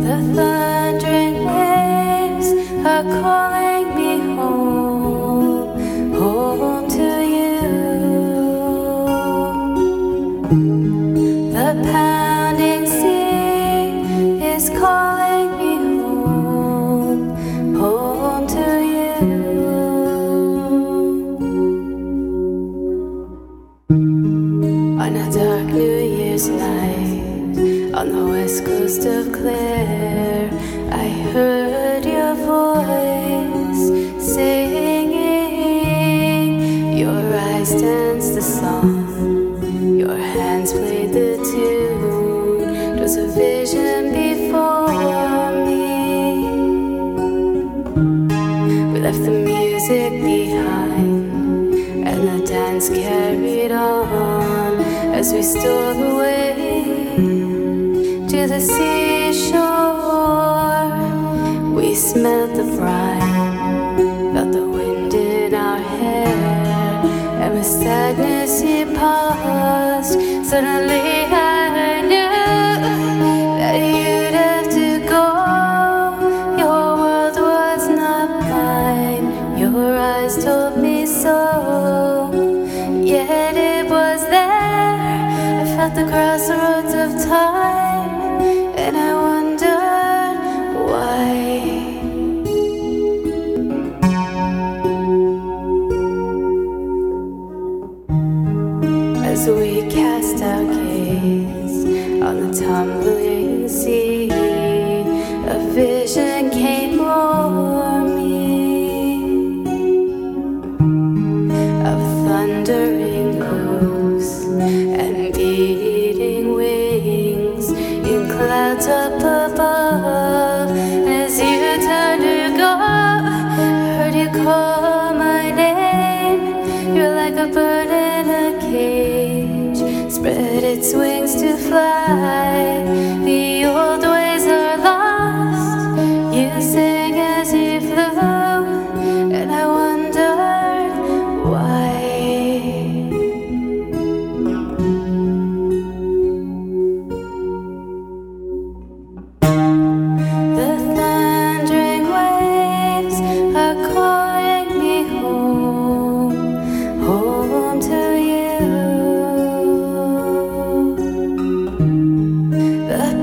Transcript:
The thundering waves are calling me home, home to you. The pounding sea is calling me home, home to you. On a dark New Year's night, on the west coast of Clare, I heard your voice singing. Your eyes danced the song, your hands played the tune. It was a vision before me. We left the music behind, and the dance carried on as we stole away to the seashore. We smelled the brine, felt the wind in our hair, and with sadness he paused. Suddenly I knew that you'd have to go. Your world was not mine, your eyes told me so. Yet it was there, I felt the crossroads of time, and I wondered why. As we cast our gaze on the tumbling sea, a vision came o'er me of thundering hooves and beating wings in clouds up above. As you turned to go, I heard you call my name. You're like a bird in a cage, spread its wings to fly. The old ways are lost, you sang as you flew, and I wondered why. The thundering waves are calling me home, home to you. The